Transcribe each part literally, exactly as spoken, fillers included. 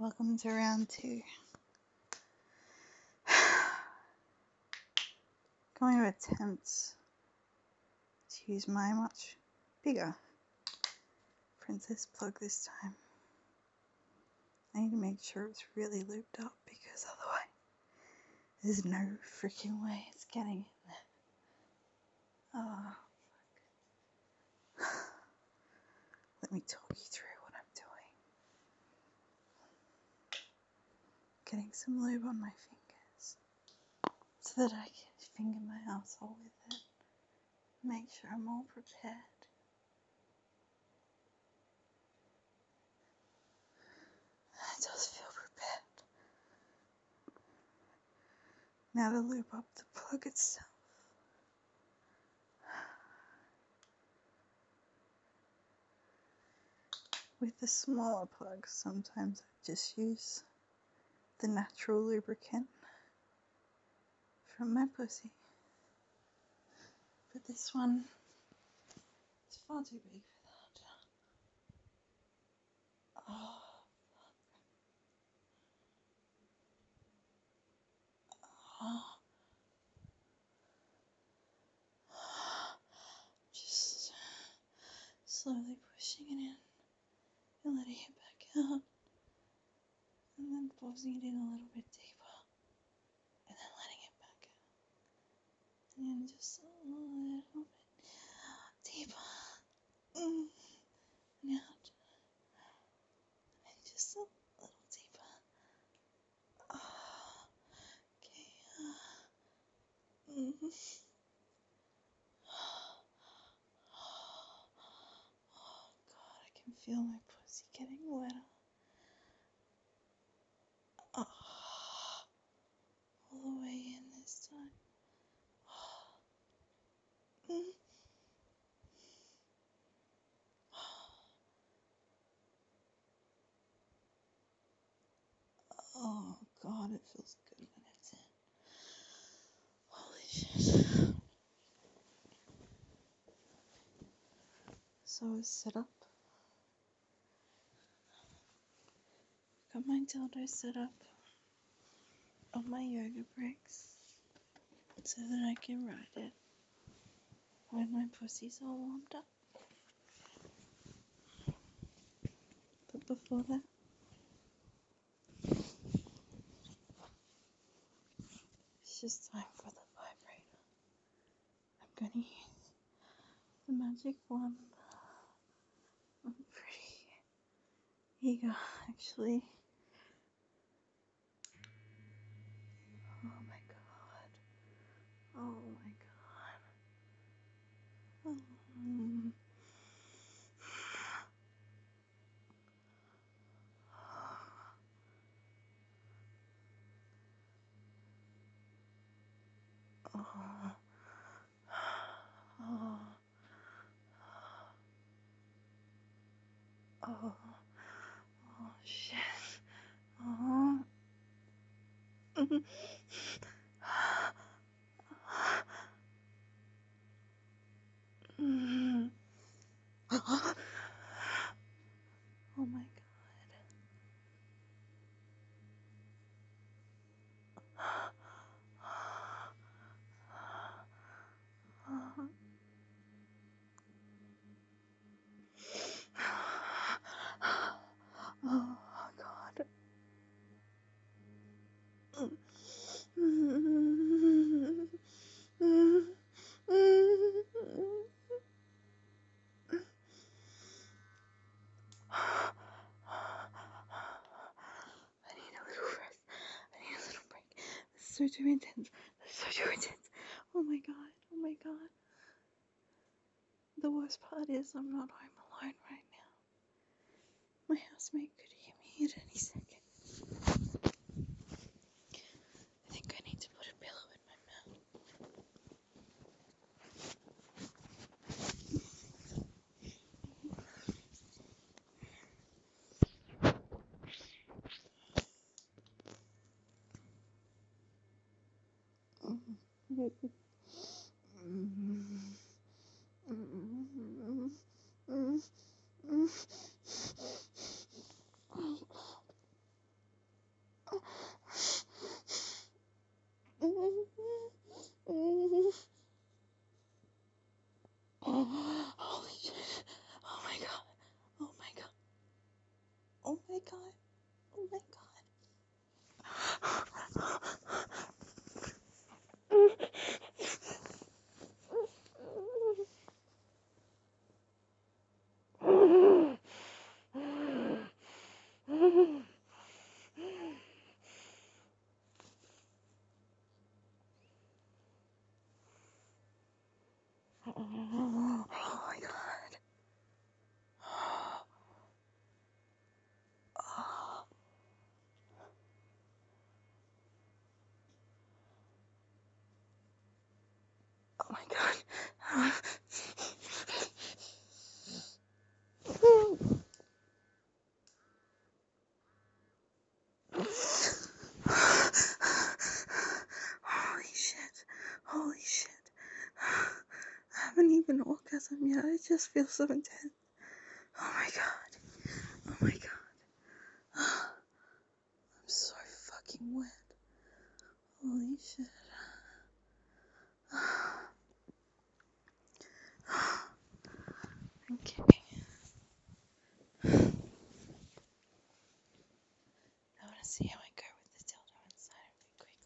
Welcome to round two. Going to attempt to use my much bigger princess plug this time. I need to make sure it's really looped up because otherwise there's no freaking way it's getting in there. Oh, fuck. Let me talk you through what I'm doing. Getting some lube on my fingers so that I can finger my asshole with it. Make sure I'm all prepared. It does feel prepared. Now to lube up the plug itself. With the smaller plugs, sometimes I just use the natural lubricant from my pussy. But this one is far too big for that. Oh, oh. Just slowly pushing it in and letting it back out. And then forcing it in a little bit deeper. And then letting it back out. And just a little bit deeper. Mm. And out. And just a little deeper. Oh, okay. Uh, mm. Oh God, I can feel my pussy getting wetter. Oh, all the way in this time. Oh. Mm. Oh God, it feels good when it's in. Holy shit. So it's set up. Got my dildo set up on my yoga bricks so that I can ride it when my pussy's all warmed up. But before that, it's just time for the vibrator. I'm gonna use the magic wand. I'm pretty eager, actually. Oh my God. Oh my God. Um, oh, oh, oh, oh, shit. Oh. Oh my God. Oh God. I need a little rest. I need a little break. This is so too intense. This is so too intense. Oh my God. Oh my God. The worst part is I'm not home alone right now. My housemate could hear me at any second. I think I need to put a pillow in my mouth. Oh my god. Oh my god. Oh my god. Oh, oh my god. Holy shit. Holy shit. I haven't even orgasm yet. I just feel so intense. Oh my god. Oh my god. I'm so fucking wet. Holy shit. Okay. I want to see how I go with the dildo inside of me quickly.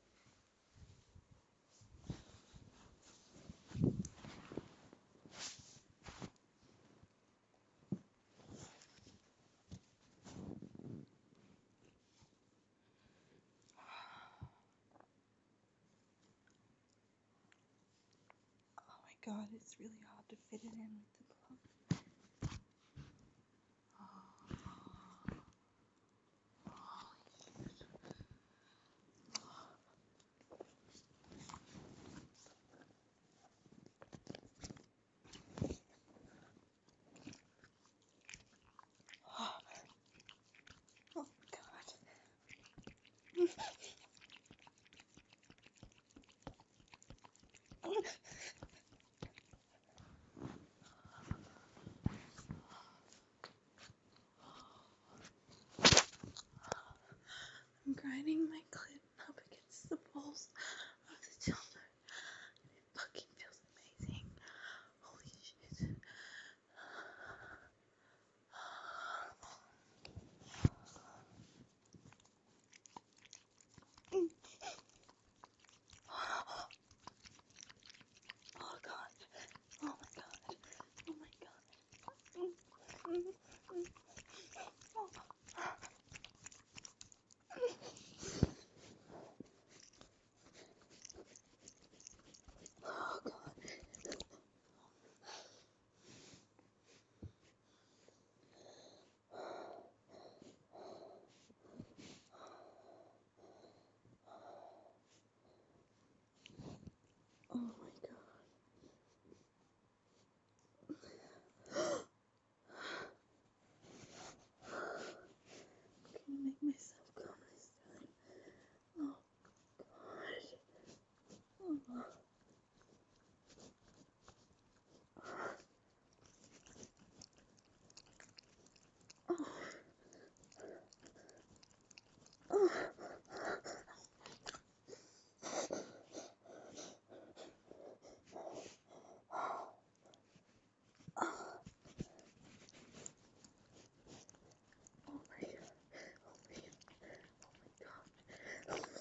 Oh my god, it's really hard to fit it in with the plug. Oh god. I'm grinding my clit up against the balls of the dildo. It fucking feels amazing. Holy shit. Oh god. Oh my god. Oh my god. Oh god. Oh my god. I'm gonna make myself come this time. Oh god. Oh. Oh. Oh. Oh my god. Oh my god. Oh my god.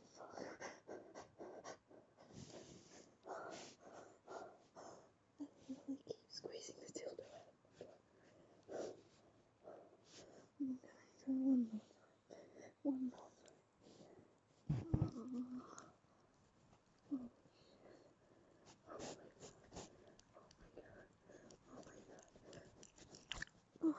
I really keep squeezing the dildo out. I'm gonna go one more time. One more time. Oh. Oh.